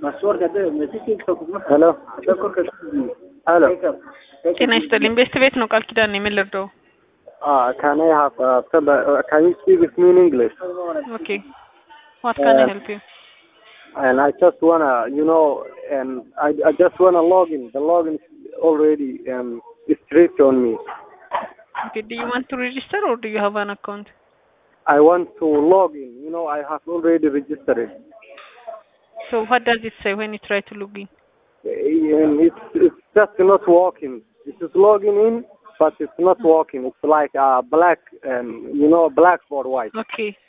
Hello. Hello. ጤና ይስጥልኝ። ቤስት ቤት ነው ቃል ኪዳን ነው የምልርደው። Can I have can you speak with me in English? Okay. What can I help you? And I just wanna, I just wanna log in. The login is already strict on me. Okay. Do you want to register or do you have an account? I want to log in. I have already registered it. So what does it say when you try to log in? And it's just not working. It is logging in, but it's not working. It's like a black, blackboard white. Okay.